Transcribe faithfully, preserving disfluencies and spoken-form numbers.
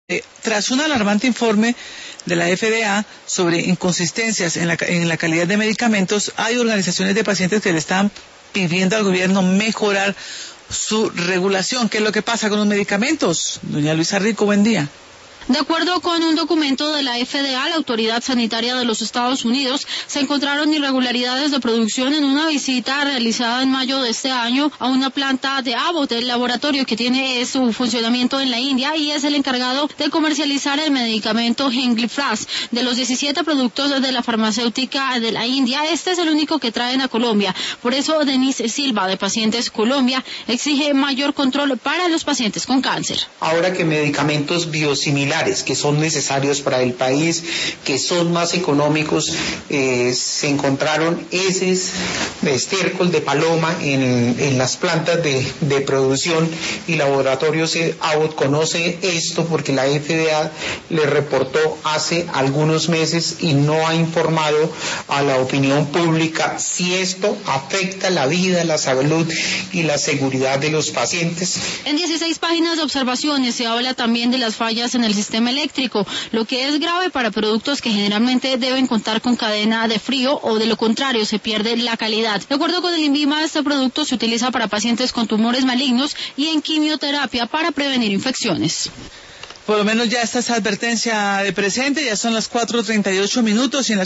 Eh, tras un alarmante informe de la F D A sobre inconsistencias en la, en la calidad de medicamentos, hay organizaciones de pacientes que le están pidiendo al gobierno mejorar su regulación. ¿Qué es lo que pasa con los medicamentos? Doña Luisa Rico, buen día. De acuerdo con un documento de la F D A, la Autoridad Sanitaria de los Estados Unidos, se encontraron irregularidades de producción en una visita realizada en mayo de este año a una planta de Abbott, el laboratorio que tiene su funcionamiento en la India y es el encargado de comercializar el medicamento Hengifraz. De los diecisiete productos de la farmacéutica de la India, este es el único que traen a Colombia. Por eso, Denise Silva, de Pacientes Colombia, exige mayor control para los pacientes con cáncer. Ahora que medicamentos biosimilares que son necesarios para el país, que son más económicos, eh, se encontraron heces de estiércol de paloma en, en las plantas de, de producción, y Laboratorios Abbott conoce esto porque la F D A le reportó hace algunos meses y no ha informado a la opinión pública si esto afecta la vida, la salud y la seguridad de los pacientes. En dieciséis páginas de observaciones se habla también de las fallas en el sistema eléctrico, lo que es grave para productos que generalmente deben contar con cadena de frío o de lo contrario se pierde la calidad. De acuerdo con el INVIMA, este producto se utiliza para pacientes con tumores malignos y en quimioterapia para prevenir infecciones. Por lo menos ya está esa advertencia de presente, ya son las cuatro treinta y ocho minutos y en la